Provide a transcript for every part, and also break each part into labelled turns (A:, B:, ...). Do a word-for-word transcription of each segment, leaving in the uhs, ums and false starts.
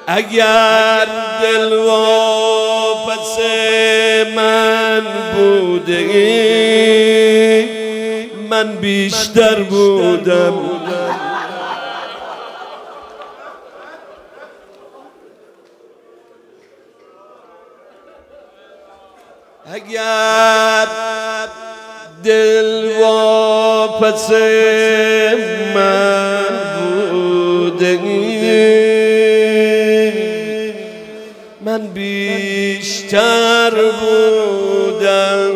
A: اگر دل واپس من بوده من بیشتر بودم. اگر دل واپس من بوده من بیشتر بودم.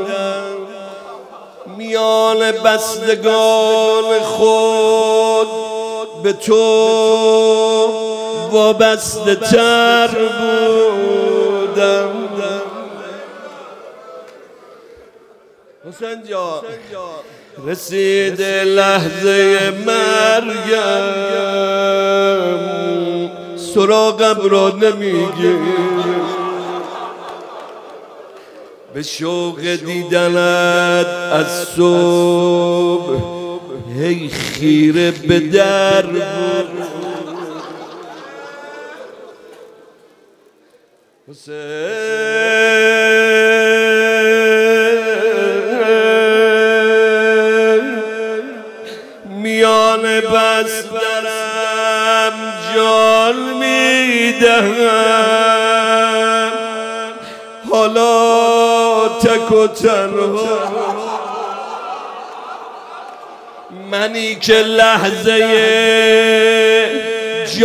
A: میان بستگان خود به تو وابسته تر بودم. حسین جان رسید لحظه مرگم سراغم را نمیگیری، به شوق دیدنت از صبح هی خیره به در بود. میان بسترم جان میدهم، حالا تک و تنها منی که لحظه